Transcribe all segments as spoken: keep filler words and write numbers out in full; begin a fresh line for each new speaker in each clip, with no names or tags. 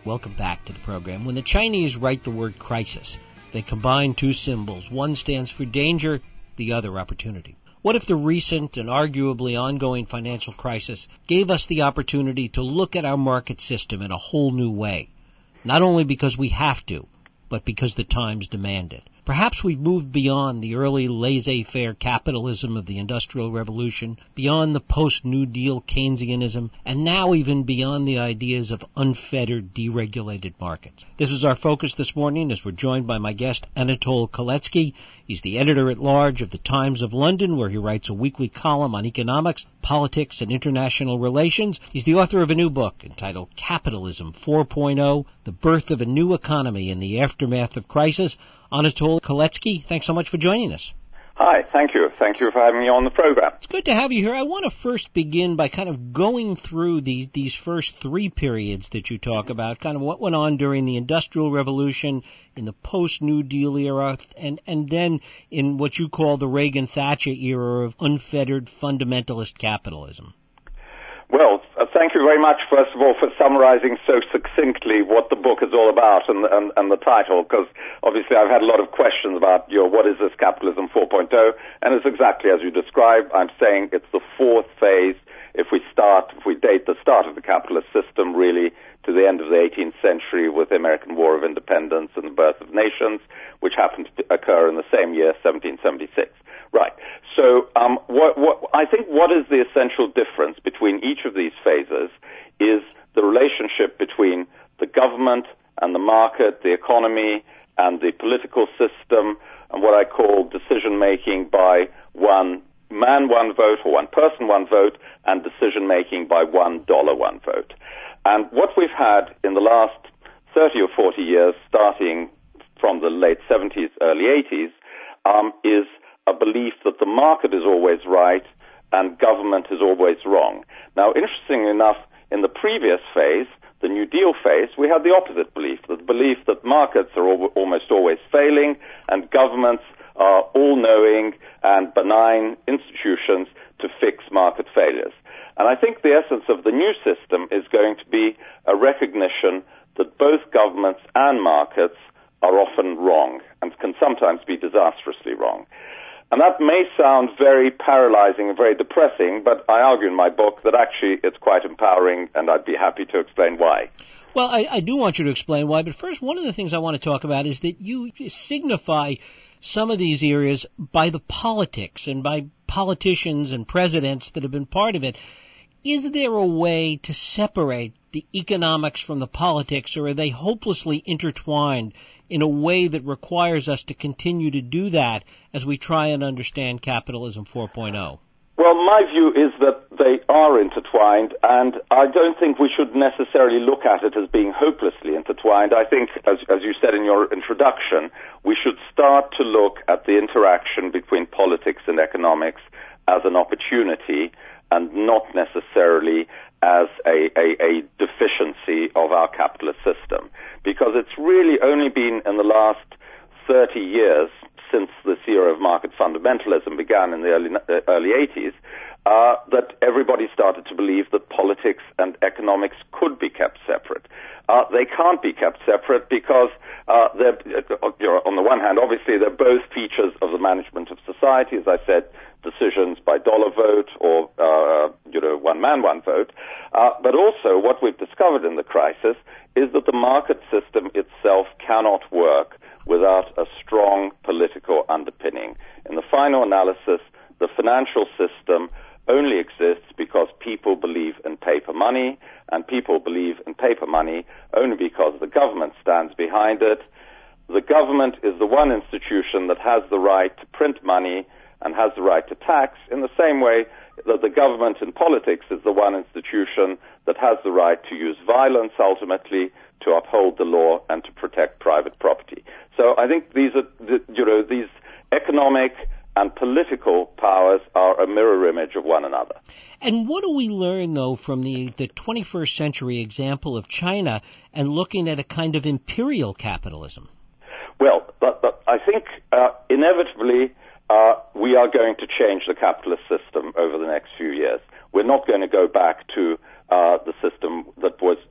Welcome back to the program. When the Chinese write the word crisis, they combine two symbols. One stands for danger, the other opportunity. What if the recent and arguably ongoing financial crisis gave us the opportunity to look at our market system in a whole new way? Not only because we have to, but because the times demand it. Perhaps we've moved beyond the early laissez-faire capitalism of the Industrial Revolution, beyond the post-New Deal Keynesianism, and now even beyond the ideas of unfettered, deregulated markets. This is our focus this morning as we're joined by my guest, Anatol Kalecki. He's the editor-at-large of the Times of London, where he writes a weekly column on economics, politics, and international relations. He's the author of a new book entitled Capitalism four point oh, The Birth of a New Economy in the Aftermath of Crisis. Anatol Kalecki, thanks so much for joining us.
Hi, thank you. Thank you for having me on the program.
It's good to have you here. I want to first begin by kind of going through these, these first three periods that you talk about, kind of what went on during the Industrial Revolution, in the post-New Deal era, and, and then in what you call the Reagan-Thatcher era of unfettered fundamentalist capitalism.
Well, uh, thank you very much, first of all, for summarizing so succinctly what the book is all about and, and, and the title, because obviously I've had a lot of questions about, you know, what is this Capitalism four point oh, and it's exactly as you described. I'm saying it's the fourth phase. If we start, if we date the start of the capitalist system really to the end of the eighteenth century with the American War of Independence and the birth of nations, which happened to occur in the same year, seventeen seventy-six. Right. So um, what, what, I think what is the essential difference between each of these phases is the relationship between the government and the market, the economy, and the political system, and what I call decision-making by one man, one vote, or one person, one vote, and decision-making by one dollar, one vote. And what we've had in the last thirty or forty years, starting from the late seventies, early eighties, um, is a belief that the market is always right and government is always wrong. Now, interestingly enough, in the previous phase, the New Deal phase, we had the opposite belief, the belief that markets are al- almost always failing and governments are all-knowing and benign institutions to fix market failures. And I think the essence of the new system is going to be a recognition that both governments and markets are often wrong and can sometimes be disastrously wrong. And that may sound very paralyzing and very depressing, but I argue in my book that actually it's quite empowering, and I'd be happy to explain why.
Well, I, I do want you to explain why, but first, one of the things I want to talk about is that you signify some of these areas by the politics and by politicians and presidents that have been part of it. Is there a way to separate the economics from the politics, or are they hopelessly intertwined in a way that requires us to continue to do that as we try and understand Capitalism four point oh?
Well, my view is that they are intertwined, and I don't think we should necessarily look at it as being hopelessly intertwined. I think, as, as you said in your introduction, we should start to look at the interaction between politics and economics as an opportunity and not necessarily as a, a, a deficiency of our capitalist system. Because it's really only been in the last thirty years, since this era of market fundamentalism began in the early, uh, early eighties, uh, that everybody started to believe that politics and economics could be kept separate. Uh, they can't be kept separate because, uh, they're, you know, on the one hand, obviously they're both features of the management of society, as I said, decisions by dollar vote or, uh, you know, one man, one vote. Uh, but also what we've discovered in the crisis is that the market system itself cannot work without a strong political underpinning. In the final analysis, the financial system only exists because people believe in paper money, and people believe in paper money only because the government stands behind it. The government is the one institution that has the right to print money and has the right to tax, in the same way that the government in politics is the one institution that has the right to use violence ultimately to uphold the law and to protect private property. So I think these are, you know, these economic and political powers are a mirror image of one another.
And what do we learn, though, from the, the twenty-first century example of China and looking at a kind of imperial capitalism?
Well, but, but I think uh, inevitably uh, we are going to change the capitalist system over the next few years. We're not going to go back to uh, the system that was that seemed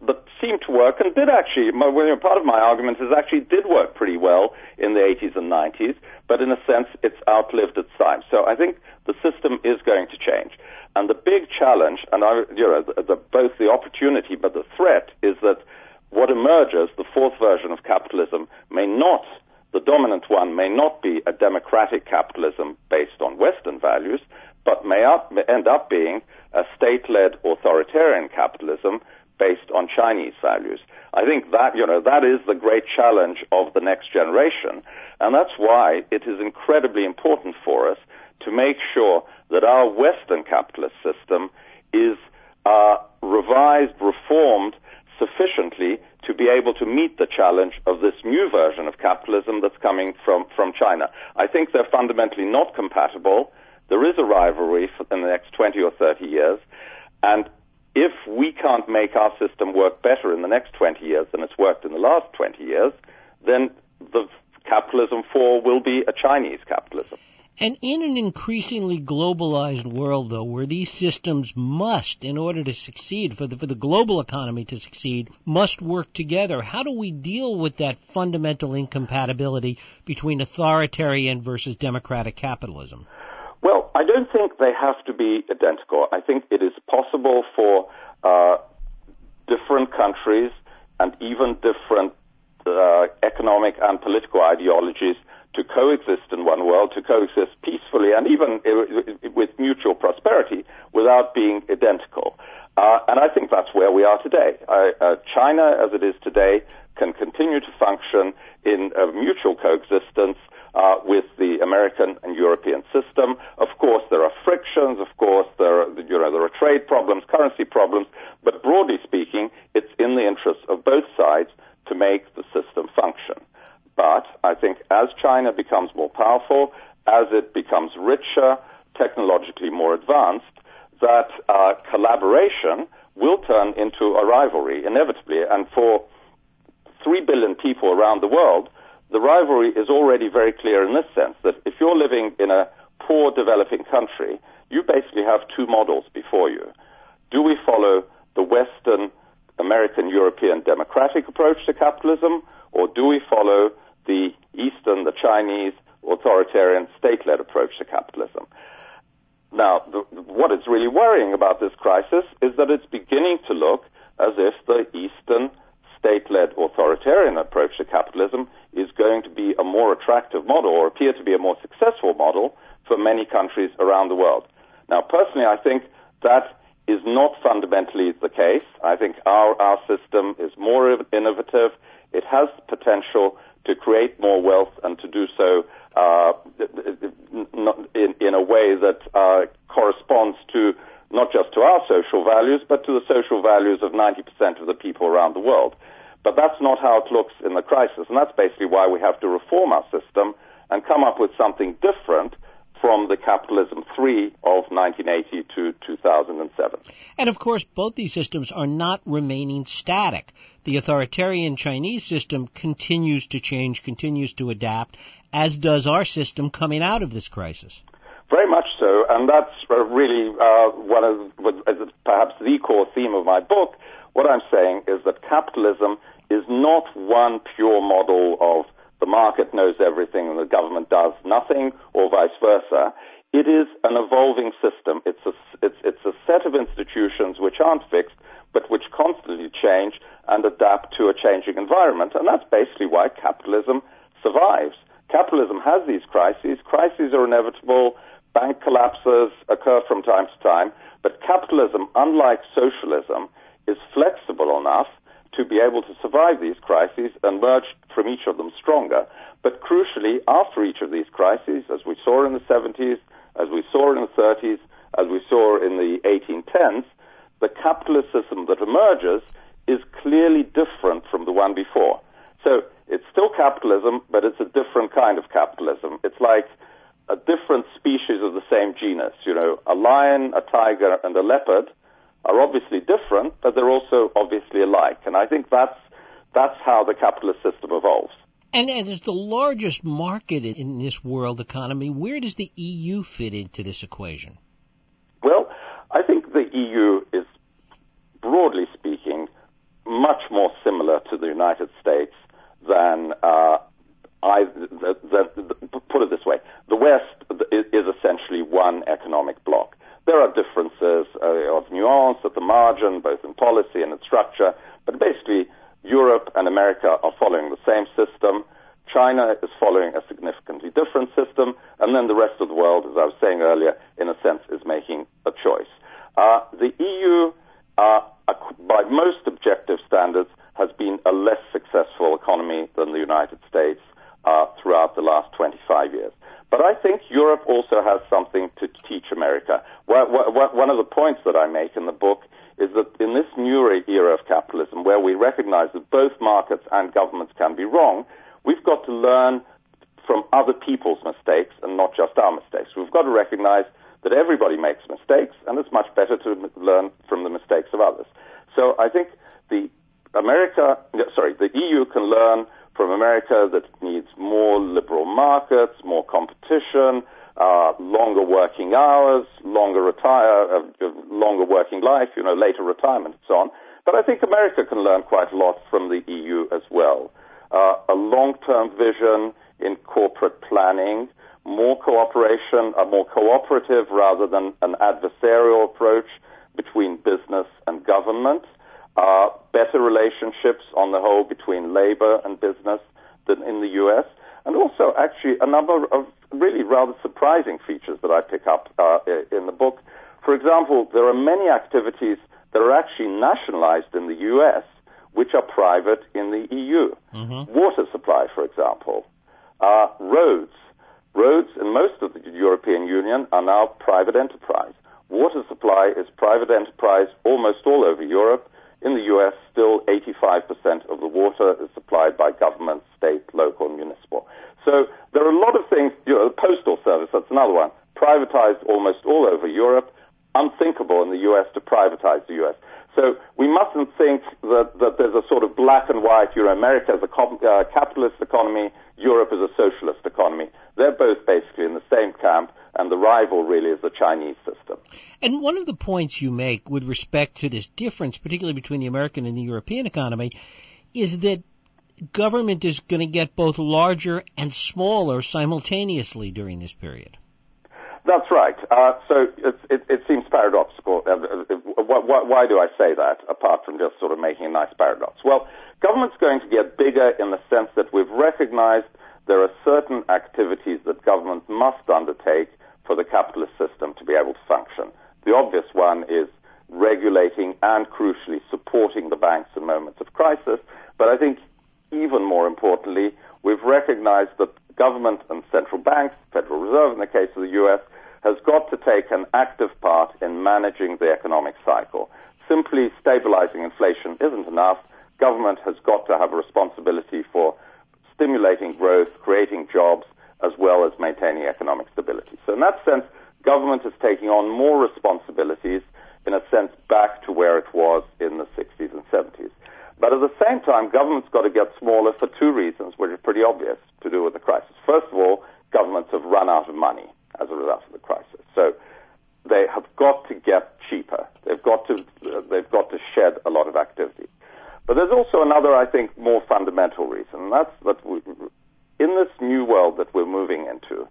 seemed to work and did actually, my, well, part of my argument is actually did work pretty well in the eighties and nineties, but in a sense it's outlived its time. So I think the system is going to change. And the big challenge, and I, you know, the, the, both the opportunity but the threat, is that what emerges, the fourth version of capitalism, may not, the dominant one, may not be a democratic capitalism based on Western values, but may, up, may end up being a state-led authoritarian capitalism based on Chinese values. I think that, you know, that is the great challenge of the next generation, and that's why it is incredibly important for us to make sure that our Western capitalist system is uh, revised, reformed sufficiently to be able to meet the challenge of this new version of capitalism that's coming from, from China. I think they're fundamentally not compatible. There is a rivalry for in the next twenty or thirty years, and if we can't make our system work better in the next twenty years than it's worked in the last twenty years, then the capitalism for will be a Chinese capitalism.
And in an increasingly globalized world, though, where these systems must, in order to succeed, for the, for the global economy to succeed, must work together, how do we deal with that fundamental incompatibility between authoritarian versus democratic capitalism?
Well, I don't think they have to be identical. I think it is possible for uh, different countries and even different uh, economic and political ideologies to coexist in one world, to coexist peacefully and even with mutual prosperity without being identical. Uh, and I think that's where we are today. Uh, uh, China, as it is today, can continue to function in a mutual coexistence uh, with the American and European system. Of course, there are frictions. Of course, there are, you know, there are trade problems, currency problems. But broadly speaking, it's in the interest of both sides to make the system function. But I think as China becomes more powerful, as it becomes richer, technologically more advanced, that uh, collaboration will turn into a rivalry, inevitably. And for three billion people around the world, the rivalry is already very clear in this sense, that if you're living in a poor developing country, you basically have two models before you. Do we follow the Western, American, European democratic approach to capitalism, or do we follow the Eastern, the Chinese, authoritarian, state-led approach to capitalism? Now, the, what is really worrying about this crisis is that it's beginning to look as if the Eastern, state-led, authoritarian approach to capitalism is going to be a more attractive model, or appear to be a more successful model for many countries around the world. Now, personally, I think that is not fundamentally the case. I think our, our system is more innovative. It has potential to create more wealth and to do so uh, in, in a way that uh, corresponds to not just to our social values, but to the social values of ninety percent of the people around the world. But that's not how it looks in the crisis, and that's basically why we have to reform our system and come up with something different from the capitalism three of nineteen eighty to two thousand seven.
And of course, both these systems are not remaining static. The authoritarian Chinese system continues to change, continues to adapt, as does our system coming out of this crisis.
Very much so, and that's uh, really uh, one of uh, perhaps the core theme of my book. What I'm saying is that capitalism is not one pure model of the market knows everything and the government does nothing, or vice versa. It is an evolving system. It's a, it's, it's a set of institutions which aren't fixed, but which constantly change and adapt to a changing environment. And that's basically why capitalism survives. Capitalism has these crises. Crises are inevitable. Bank collapses occur from time to time. But capitalism, unlike socialism, is flexible enough to be able to survive these crises and emerge from each of them stronger. But crucially, after each of these crises, as we saw in the seventies, as we saw in the thirties, as we saw in the eighteen tens, the capitalist system that emerges is clearly different from the one before. So it's still capitalism, but it's a different kind of capitalism. It's like a different species of the same genus. You know, a lion, a tiger, and a leopard are obviously different, but they're also obviously alike. And I think that's that's how the capitalist system evolves.
And, and as the largest market in this world economy, where does the E U fit into this equation?
Well, I think the E U is, broadly speaking, much more nuance at the margin, both in policy and in structure. But basically, Europe and America are following the same system. China is following a significantly different system. And then the rest of the world, as I was saying earlier, in a sense, is making a choice. Uh, the E U, uh, by most objective standards, has been a less successful economy than the United States uh, throughout the last twenty-five years. But I think Europe also has something to teach America. One of the points that I make in the book is that in this new era of capitalism, where we recognize that both markets and governments can be wrong, we've got to learn from other people's mistakes and not just our mistakes. We've got to recognize that everybody makes mistakes, and it's much better to learn from the mistakes of others. So I think the America, sorry, the E U can learn from America that it needs more liberal markets, more competition, uh, longer working hours, longer retire, uh, longer working life, you know, later retirement and so on. But I think America can learn quite a lot from the E U as well. Uh, a long-term vision in corporate planning, more cooperation, a more cooperative rather than an adversarial approach between business and government. Uh, better relationships on the whole between labor and business than in the U S, and also actually a number of really rather surprising features that I pick up uh, in the book. For example, there are many activities that are actually nationalized in the U S which are private in the E U. Mm-hmm. Water supply, for example. Uh, roads. Roads in most of the European Union are now private enterprise. Water supply is private enterprise almost all over Europe. In the U S, still eighty-five percent of the water is supplied by government, state, local, and municipal. So there are a lot of things, you know, the postal service, that's another one, privatized almost all over Europe, unthinkable in the U S to privatize the U S. So we mustn't think that, that there's a sort of black and white, you know, America is a co- uh, capitalist economy, Europe is a socialist economy. They're both basically in the same camp, and the rival really is the Chinese system.
And one of the points you make with respect to this difference, particularly between the American and the European economy, is that government is going to get both larger and smaller simultaneously during this period.
That's right. Uh, so it, it, it seems paradoxical. Uh, why, why do I say that, apart from just sort of making a nice paradox? Well, government's going to get bigger in the sense that we've recognized there are certain activities that government must undertake for the capitalist system to be able to function. The obvious one is regulating and, crucially, supporting the banks in moments of crisis. But I think even more importantly, we've recognized that government and central banks, Federal Reserve in the case of the U S, has got to take an active part in managing the economic cycle. Simply stabilizing inflation isn't enough. Government has got to have a responsibility for stimulating growth, creating jobs, as well as maintaining economic stability. So in that sense, government is taking on more responsibilities, in a sense, back to where it was in the sixties and seventies. But at the same time, government's got to get smaller for two reasons, which are pretty obvious to do with the crisis. First of all, governments have run out of money as a result of the crisis. So they have got to get cheaper. They've got to, uh, they've got to shed a lot of activity. But there's also another, I think, more fundamental reason, and that's that we, in this new world that we're moving into,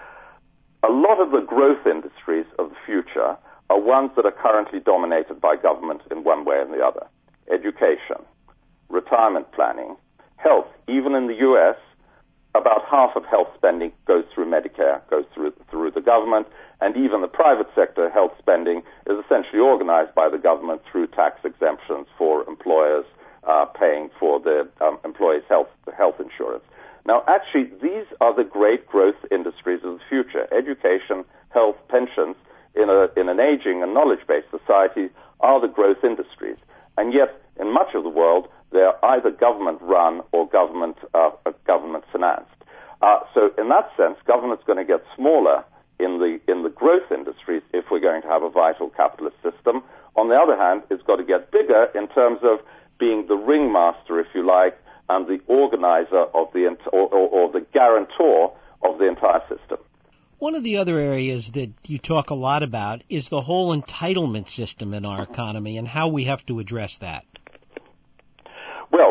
a lot of the growth industries of the future are ones that are currently dominated by government in one way or the other. Education, retirement planning, health. Even in the U S, about half of health spending goes through Medicare, goes through through the government, and even the private sector health spending is essentially organized by the government through tax exemptions for employers uh, paying for the um, employees' health health insurance. Now, actually, these are the great growth industries of the future. Education, health, pensions, in a in an aging and knowledge-based society, are the growth industries. And yet, in much of the world, they're either government-run or government uh, government-financed. Uh, so, in that sense, government's going to get smaller in the in the growth industries if we're going to have a vital capitalist system. On the other hand, it's got to get bigger in terms of being the ringmaster, if you like, and the organizer of the or, or, or the guarantor of the entire system.
One of the other areas that you talk a lot about is the whole entitlement system in our economy and how we have to address that.
Well,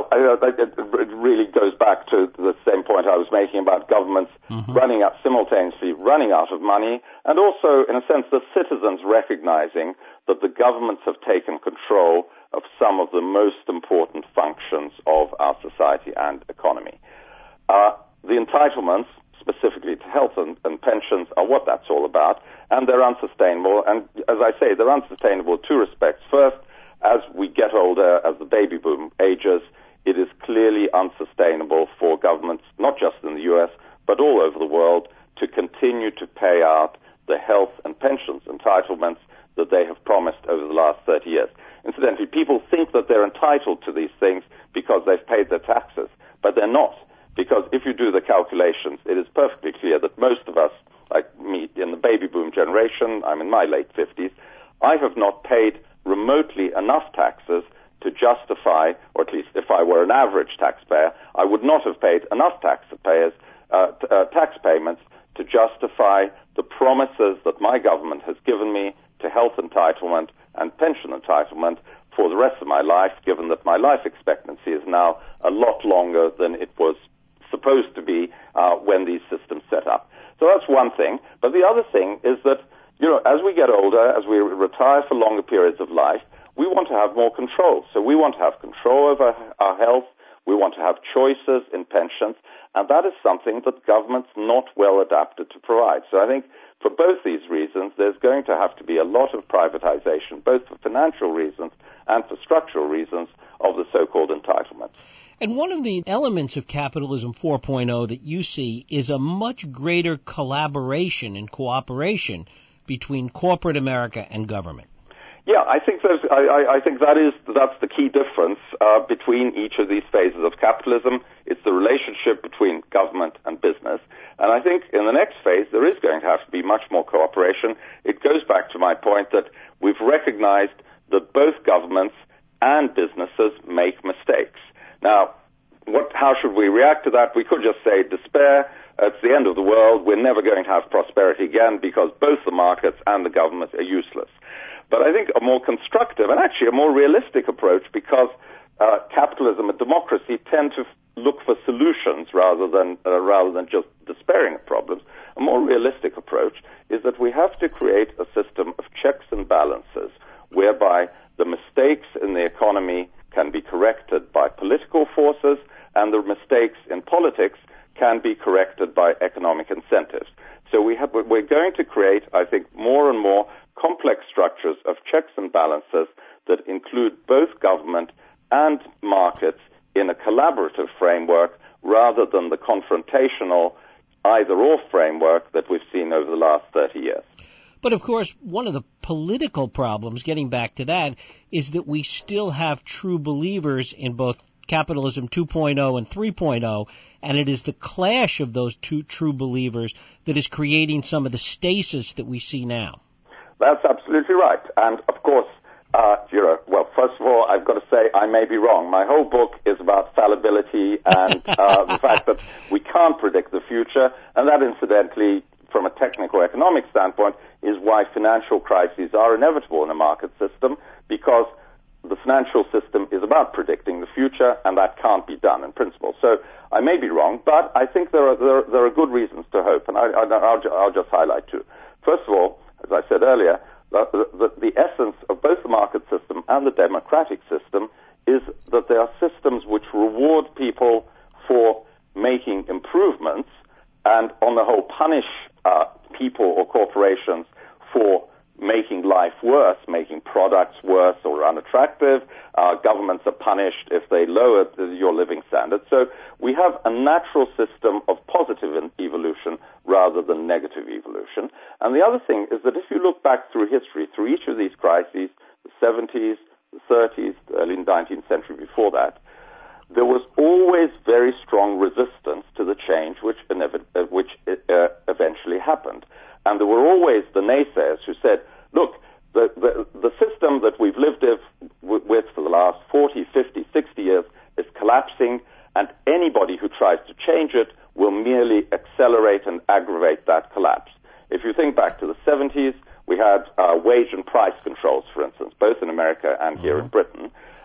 I, I, it, it really goes back to the same point I was making about governments mm-hmm. running out, simultaneously running out of money, and also, in a sense, the citizens recognizing that the governments have taken control of some of the most important functions of our society and economy. Uh, the entitlements, specifically to health and, and pensions, are what that's all about, and they're unsustainable. And as I say, they're unsustainable in two respects. First, as we get older, as the baby boom ages, it is clearly unsustainable for governments, not just in the U S, but all over the world, to continue to pay out the health and pensions entitlements that they have promised over the last thirty years. Incidentally, people think that they're entitled to these things because they've paid their taxes, but they're not. Because if you do the calculations, it is perfectly clear that most of us, like me, in the baby boom generation, I'm in my late fifties, I have not paid remotely enough taxes to justify, or at least if I were an average taxpayer, I would not have paid enough taxpayers, uh, t- uh, tax payments to justify the promises that my government has given me to health entitlement and pension entitlement for the rest of my life, given that my life expectancy is now a lot longer than it was supposed to be uh, when these systems set up. So that's one thing. But the other thing is that, you know, as we get older, as we retire for longer periods of life, we want to have more control. So we want to have control over our health. We want to have choices in pensions. And that is something that government's not well adapted to provide. So I think for both these reasons, there's going to have to be a lot of privatization, both for financial reasons and for structural reasons, of the so-called entitlements.
And one of the elements of Capitalism four point oh that you see is a much greater collaboration and cooperation between corporate America and government.
Yeah, I think there's, I, I think that is that's the key difference uh, between each of these phases of capitalism. It's the relationship between government and business. And I think in the next phase, there is going to have to be much more cooperation. It goes back to my point that we've recognized that both governments and businesses make mistakes. Now, what, how should we react to that? We could just say despair. It's the end of the world. We're never going to have prosperity again because both the markets and the government are useless. But I think a more constructive and actually a more realistic approach, because uh, capitalism and democracy tend to f- look for solutions rather than uh, rather than just despairing at problems. A more realistic approach is that we have to create a system of checks and balances whereby the mistakes in the economy can be corrected by political forces and the mistakes in politics can be corrected by economic incentives. So we have, we're going to create, I think, more and more complex structures of checks and balances that include both government and markets in a collaborative framework rather than the confrontational either-or framework that we've seen over the last thirty years.
But, of course, one of the political problems, getting back to that, is that we still have true believers in both Capitalism two point oh and three point oh, and it is the clash of those two true believers that is creating some of the stasis that we see now.
That's absolutely right. And, of course, uh, you know, well, first of all, I've got to say I may be wrong. My whole book is about fallibility and uh, the fact that we can't predict the future, and that, incidentally, from a technical economic standpoint, is why financial crises are inevitable in a market system, because the financial system is about predicting the future, and that can't be done in principle. So I may be wrong, but I think there are there, there are good reasons to hope, and I, I, I'll, I'll just highlight two. First of all, as I said earlier, the, the, the essence of both the market system and the democratic system is that they are systems which reward people for making improvements and, on the whole, punish uh, people or corporations for making life worse, making products worse or unattractive. Uh, governments are punished if they lower your living standards. So we have a natural system of positive evolution rather than negative evolution. And the other thing is that if you look back through history, through each of these crises, the seventies, the thirties, the early nineteenth century before that, there was always very strong resistance to the change which, inev- uh, which uh, eventually happened. And there were always the naysayers who said, look, the, the, the system that we've lived with, with for the last forty, fifty, sixty years is collapsing, and anybody who tries to change it will merely accelerate and aggravate that collapse. If you think back to the seventies, we had uh, wage and price controls, for instance, both in America and here mm-hmm. in Britain.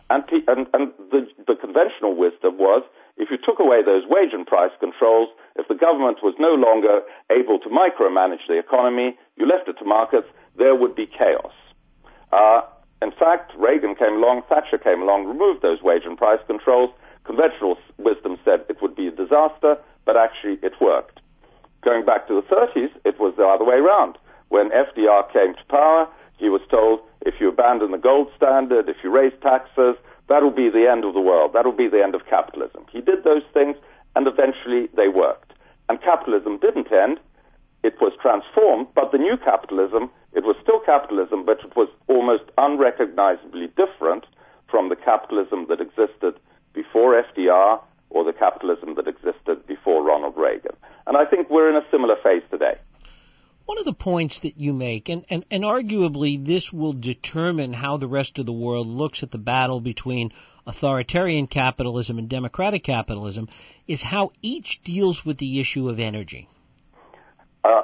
And, and, and the, the conventional wisdom was, if you took away those wage and price controls, if the government was no longer able to micromanage the economy, you left it to markets, there would be chaos. Uh, in fact, Reagan came along, Thatcher came along, removed those wage and price controls. Conventional wisdom said it would be a disaster, but actually it worked. Going back to the thirties, it was the other way around. When F D R came to power, he was told, if you abandon the gold standard, if you raise taxes, that'll be the end of the world. That'll be the end of capitalism. He did those things, and eventually they worked. And capitalism didn't end. It was transformed, but the new capitalism, it was still capitalism, but it was almost unrecognizably different from the capitalism that existed before F D R or the capitalism that existed before Ronald Reagan. And I think we're in a similar phase today.
One of the points that you make, and, and, and arguably this will determine how the rest of the world looks at the battle between authoritarian capitalism and democratic capitalism, is how each deals with the issue of energy.
Uh,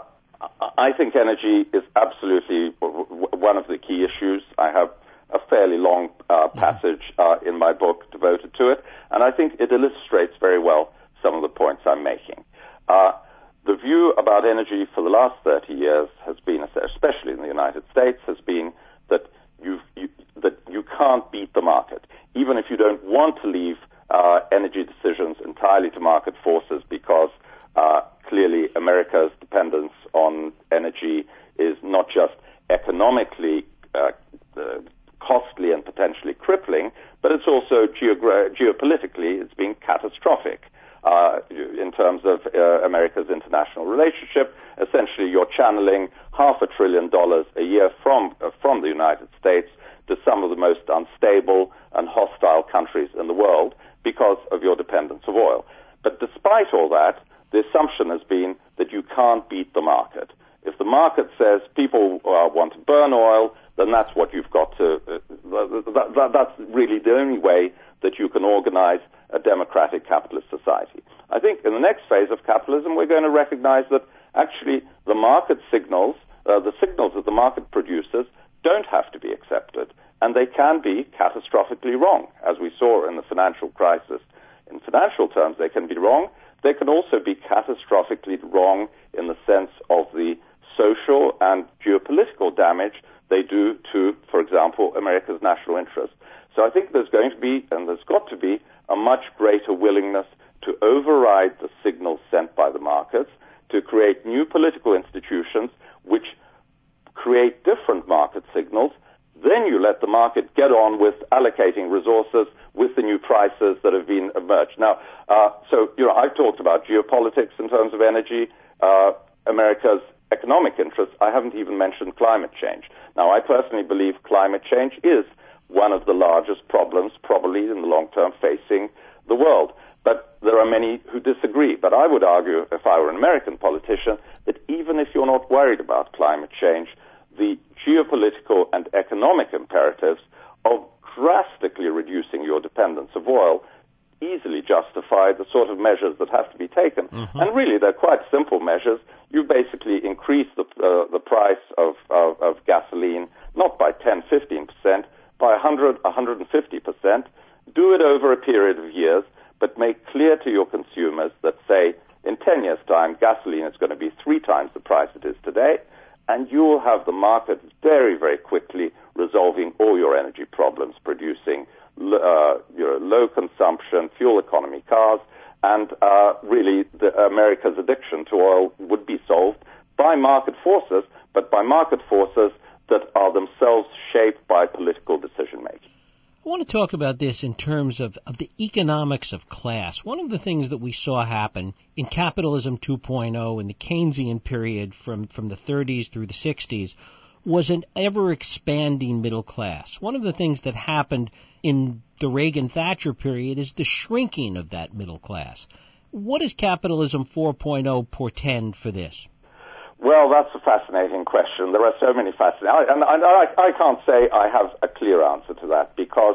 I think energy is absolutely one of the key issues. I have a fairly long uh, passage uh, in my book devoted to it, and I think it illustrates very well some of the points I'm making. Uh, The view about energy for the last thirty years has been, especially in the United States, has been that you you that you can't beat the market, even if you don't want to leave uh, energy decisions entirely to market forces, because uh, clearly America's dependence on energy is not just economically uh, uh, costly and potentially crippling, but it's also geogra- geopolitically it's been catastrophic. Uh, in terms of uh, America's international relationship, essentially you're channeling half a trillion dollars a year from uh, from the United States to some of the most unstable and hostile countries in the world because of your dependence of oil. But despite all that, the assumption has been that you can't beat the market. If the market says people uh, want to burn oil, then that's what you've got to, uh, that, that, that's really the only way that you can organize a democratic capitalist society. I think in the next phase of capitalism, we're going to recognize that actually the market signals, uh, the signals that the market produces, don't have to be accepted, and they can be catastrophically wrong, as we saw in the financial crisis. In financial terms, they can be wrong. They can also be catastrophically wrong in the sense of the social and geopolitical damage they do to, for example, America's national interest. So I think there's going to be, and there's got to be, a much greater willingness to override the signals sent by the markets, to create new political institutions which create different market signals. Then you let the market get on with allocating resources with the new prices that have been emerged. Now, uh, so, you know, I've talked about geopolitics in terms of energy, uh, America's economic interests. I haven't even mentioned climate change. Now, I personally believe climate change is one of the largest problems, probably in the long term, facing the world. But there are many who disagree. But I would argue, if I were an American politician, that even if you're not worried about climate change, the geopolitical and economic imperatives of drastically reducing your dependence of oil easily justify the sort of measures that have to be taken. Mm-hmm. And really, they're quite simple measures. You basically increase the, uh, the price of, of, of gasoline, not by ten, fifteen percent, by one hundred, one hundred fifty percent, do it over a period of years, but make clear to your consumers that, say, in ten years' time, gasoline is going to be three times the price it is today, and you will have the market very, very quickly resolving all your energy problems, producing uh, your low consumption, fuel economy cars, and uh, really the, America's addiction to oil would be solved by market forces, but by market forces that are themselves shaped by political decision-making.
I want to talk about this in terms of, of the economics of class. One of the things that we saw happen in Capitalism two point oh in the Keynesian period from, from the thirties through the sixties was an ever-expanding middle class. One of the things that happened in the Reagan-Thatcher period is the shrinking of that middle class. What does Capitalism four point oh portend for this?
Well, that's a fascinating question. There are so many fascinating, and I, I, I can't say I have a clear answer to that, because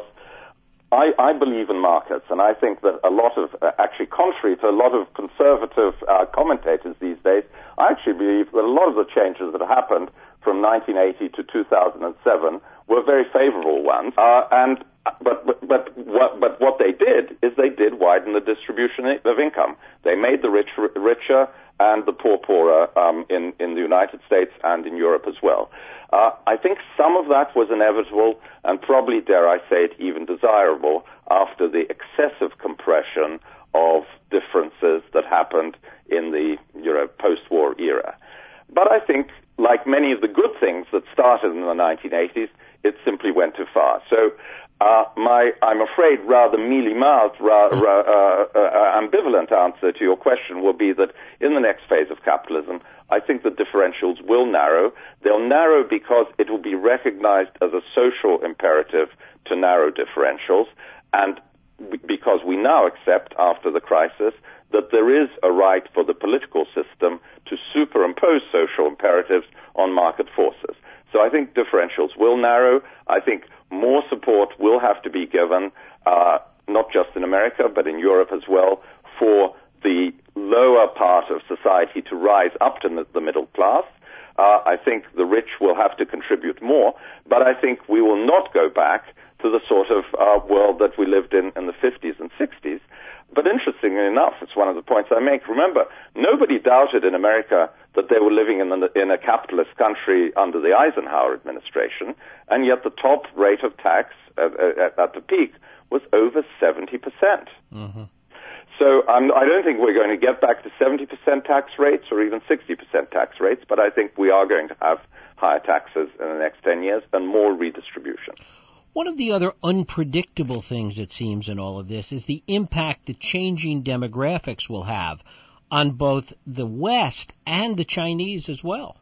I, I believe in markets, and I think that a lot of, uh, actually contrary to a lot of conservative uh, commentators these days, I actually believe that a lot of the changes that happened from nineteen eighty to two thousand seven were very favorable ones. Uh, and but but but what, but what they did is they did widen the distribution of income. They made the rich r- richer and the poor poorer um, in in the United States and in Europe as well. Uh, I think some of that was inevitable and probably, dare I say it, even desirable after the excessive compression of differences that happened in the you know post-war era. But I think, like many of the good things that started in the nineteen eighties, it simply went too far. So uh, my, I'm afraid, rather mealy-mouthed, ra- ra- uh, uh, ambivalent answer to your question will be that in the next phase of capitalism, I think the differentials will narrow. They'll narrow because it will be recognized as a social imperative to narrow differentials, and because we now accept, after the crisis, that there is a right for the political system to superimpose social imperatives on market forces. So I think differentials will narrow. I think more support will have to be given, uh, not just in America, but in Europe as well, for the lower part of society to rise up to the middle class. Uh, I think the rich will have to contribute more, but I think we will not go back to the sort of uh, world that we lived in in the fifties and sixties. But interestingly enough, it's one of the points I make. Remember, nobody doubted in America that they were living in, the, in a capitalist country under the Eisenhower administration, and yet the top rate of tax at, at, at the peak was over seventy percent. Mm-hmm. So um, I don't think we're going to get back to seventy percent tax rates or even sixty percent tax rates, but I think we are going to have higher taxes in the next ten years and more redistribution.
One of the other unpredictable things, it seems, in all of this is the impact that changing demographics will have on both the West and the Chinese as well.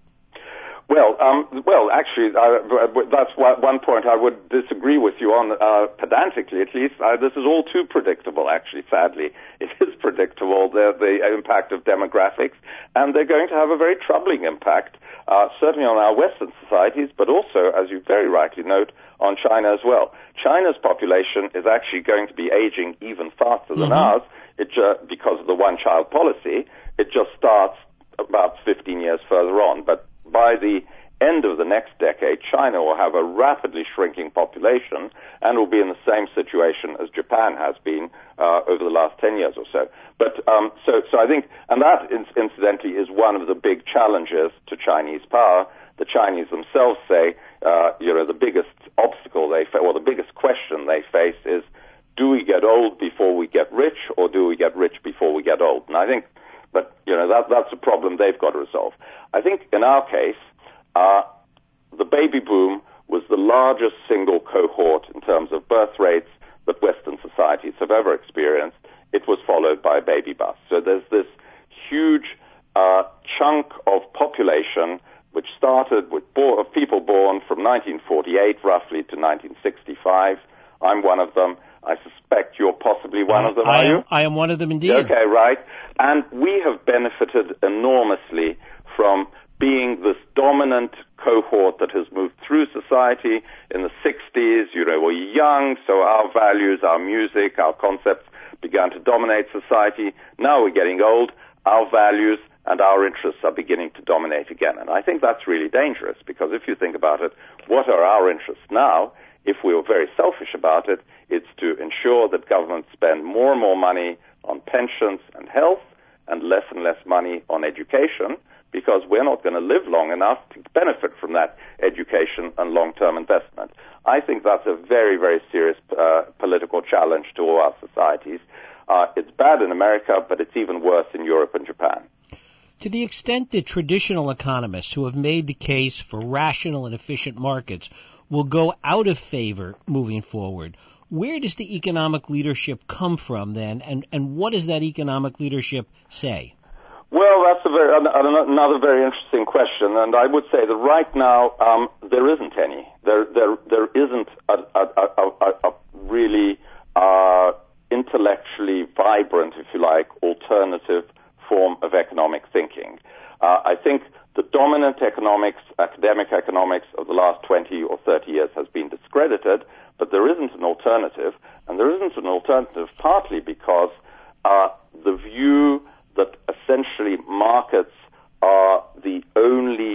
Well, um, well, actually, uh, that's one point I would disagree with you on, uh, pedantically at least. Uh, this is all too predictable, actually, sadly. It is predictable, the, the impact of demographics, and they're going to have a very troubling impact, uh, certainly on our Western societies, but also, as you very rightly note, on China as well. China's population is actually going to be aging even faster than mm-hmm. ours, it ju- because of the one-child policy. It just starts about fifteen years further on, but by the end of the next decade, China will have a rapidly shrinking population and will be in the same situation as Japan has been uh, over the last ten years or so. But um, so, so I think, and that incidentally is one of the big challenges to Chinese power. The Chinese themselves say, uh, you know, the biggest obstacle they face, or the biggest question they face is, do we get old before we get rich, or do we get rich before we get old? And I think, but you know, that that's a problem they've got to resolve. I think in our case, uh, the baby boom was the largest single cohort in terms of birth rates that Western societies have ever experienced. It was followed by a baby bust. So there's this huge uh, chunk of population which started with bo- of people born from nineteen forty-eight roughly to nineteen sixty-five. I'm one of them. I suspect you're possibly one
I,
of them,
I
are
am,
you?
I am one of them indeed.
Okay, right. And we have benefited enormously from being this dominant cohort that has moved through society. In the sixties, you know, we're young, so our values, our music, our concepts began to dominate society. Now we're getting old. Our values and our interests are beginning to dominate again. And I think that's really dangerous, because if you think about it, what are our interests now? If we were very selfish about it, it's to ensure that governments spend more and more money on pensions and health and less and less money on education, because we're not going to live long enough to benefit from that education and long-term investment. I think that's a very, very serious uh, political challenge to all our societies. Uh, it's bad in America, but it's even worse in Europe and Japan.
To the extent that traditional economists who have made the case for rational and efficient markets will go out of favor moving forward, where does the economic leadership come from then, and, and what does that economic leadership say?
Well, that's a very, another very interesting question, and I would say that right now um, there isn't any. There, there, there isn't a, a, a, a really uh, intellectually vibrant, if you like, alternative form of economic thinking. Uh, I think the dominant economics, academic economics of the last twenty or thirty years has been discredited, but there isn't an alternative, and there isn't an alternative partly because uh, the view that essentially markets are the only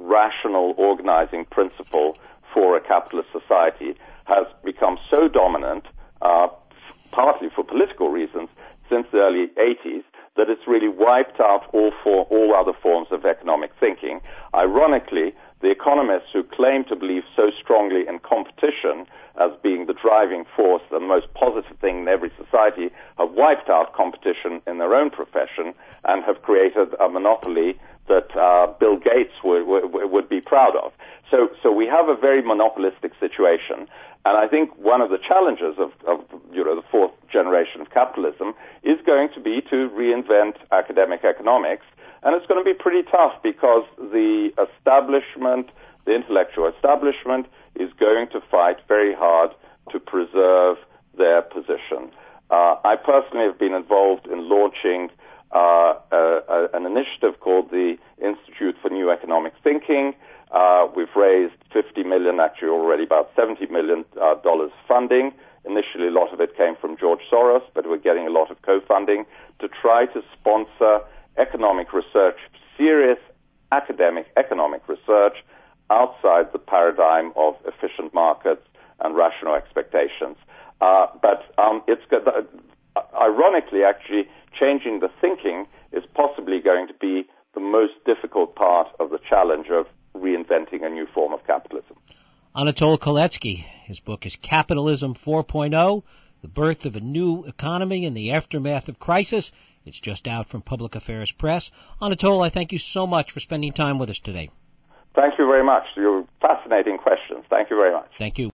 rational organizing principle for a capitalist society has become so dominant, uh, partly for political reasons, since the early eighties, that it's really wiped out all for all other forms of economic thinking. Ironically, the economists who claim to believe so strongly in competition as being the driving force, the most positive thing in every society, have wiped out competition in their own profession and have created a monopoly that uh, Bill Gates would, would, would be proud of. So, so we have a very monopolistic situation. And I think one of the challenges of, of you know, the fourth generation of capitalism is going to be to reinvent academic economics. And it's going to be pretty tough because the establishment, the intellectual establishment, is going to fight very hard to preserve their position. Uh, I personally have been involved in launching uh, a, a, an initiative called the Institute for New Economic Thinking. Uh, we've raised fifty million dollars, actually already about seventy million dollars uh, funding. Initially, a lot of it came from George Soros, but we're getting a lot of co-funding to try to sponsor economic research, serious academic economic research outside the paradigm of efficient markets and rational expectations. Uh, but um, it's good, uh, ironically, actually, changing the thinking is possibly going to be the most difficult part of the challenge of reinventing a new form of capitalism.
Anatol Kalecki, his book is Capitalism four point oh, The Birth of a New Economy in the Aftermath of Crisis. It's just out from Public Affairs Press. Anatol, I thank you so much for spending time with us today.
Thank you very much. Your fascinating questions. Thank you very much.
Thank you.